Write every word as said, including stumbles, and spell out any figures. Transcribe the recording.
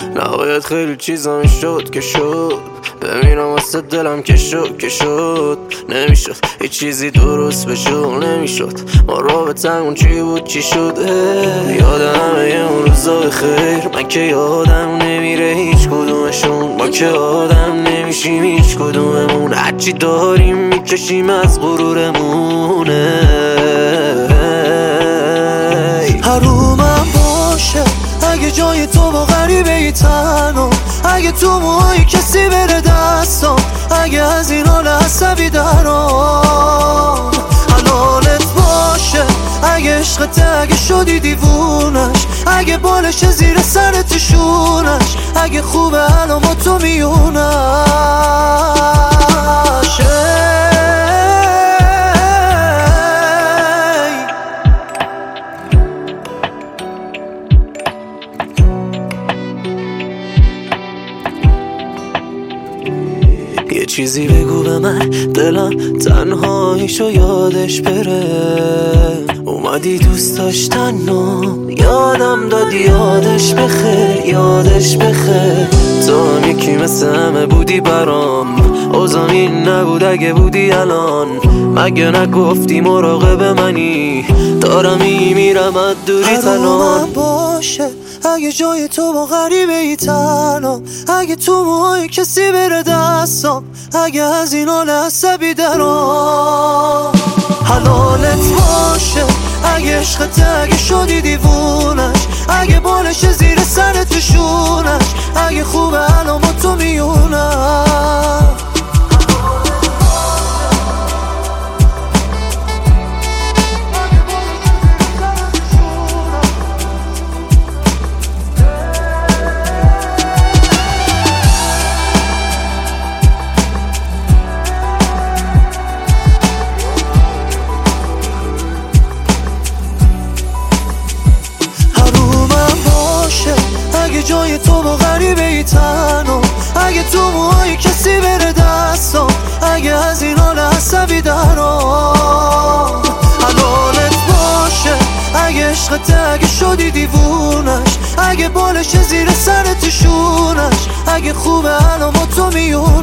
نباید خیلی چیزا میشد که شد، ببینم واسه دلم که شد که شد. نمیشد هیچ چیزی درست بشو، نمیشد ما رابطمون چی بود چی شد. یادمه یه اون روزا بخیر، من که یادم نمیره هیچ کدومشون. ما که آدم نمیشیم هیچ کدوممون، هرچی داریم میکشیم از غرورمونه. حرومم باشه اگه جای تو با غریبه ای تنها، اگه تو موهای کسی بره دستم، اگه از این حال عصبی درام. حلالت باشه اگه عشقته، اگه شدی دیوونش، اگه بالش زیر سرت شونش، اگه خوبه الان با تو میونش. یه چیزی بگو به من، دلم تنهاییشو یادش بره. اومدی دوست داشتن و یادم دادی یادش بخیر، یادش بخیر. تو هم یکی مثل همه بودی برام، اوضاع این نبود اگه بودی الان. مگه نگفتی مراقب منی، دارم میمیرم از دوری تنها. باشه اگه جای تو با غریبه ای تنها، اگه تو موهای کسی بره دستم، اگه از این حال عصبی درام. حلالت باشه اگه عشقته، اگه شدی دیوونش، اگه بالش زیر سرت شونش، اگه خوبه الان با تو میونم. اگه جای تو با غریبه ای تنها، اگه تو موهای کسی بره دستم، اگه از این حال عصبی درام. حلالت باشه اگه عشقته، اگه شدی دیوونش، اگه بالش زیر سرت شونش، اگه خوبه الان با تو میون.